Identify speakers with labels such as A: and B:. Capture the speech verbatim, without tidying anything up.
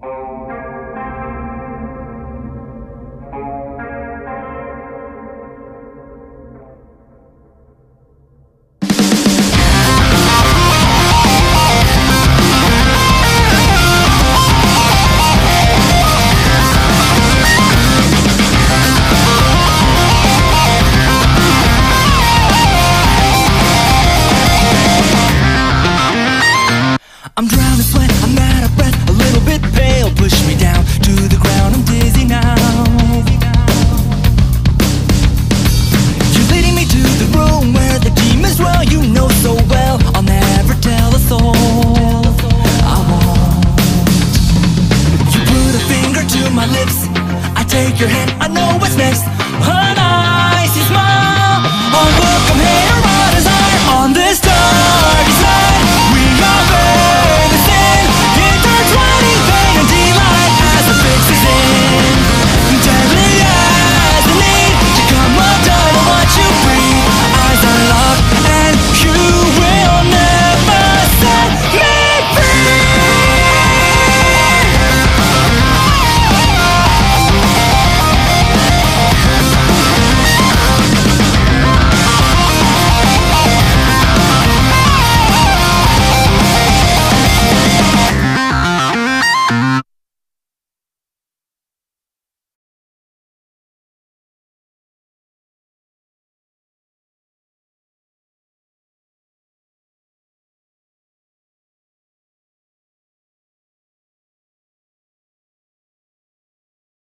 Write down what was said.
A: I'm drowning in sweat, I'm out of breath, a little bit pale. Push me down to the ground, I'm dizzy now. You're leading me to the room where the demons dwell. You know so well, I'll never tell a soul I won't. You put a finger to my lips, I take your hand, I know what's next. Oh,